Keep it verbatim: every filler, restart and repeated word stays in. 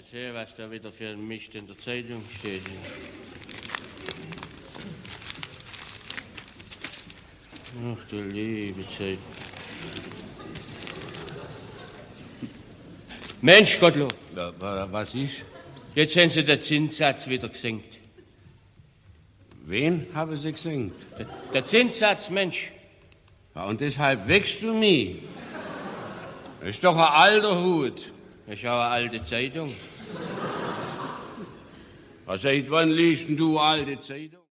sehen, was da wieder für ein Mist in der Zeitung steht. Ach du liebe Zeit. Mensch, Gottlob. Was ist? Jetzt haben Sie den Zinssatz wieder gesenkt. Wen habe Sie gesenkt? Der, der Zinssatz, Mensch. Ja, und deshalb wächst du mich. Das ist doch ein alter Hut. Das ist auch eine alte Zeitung. Seit wann liest denn du alte Zeitung?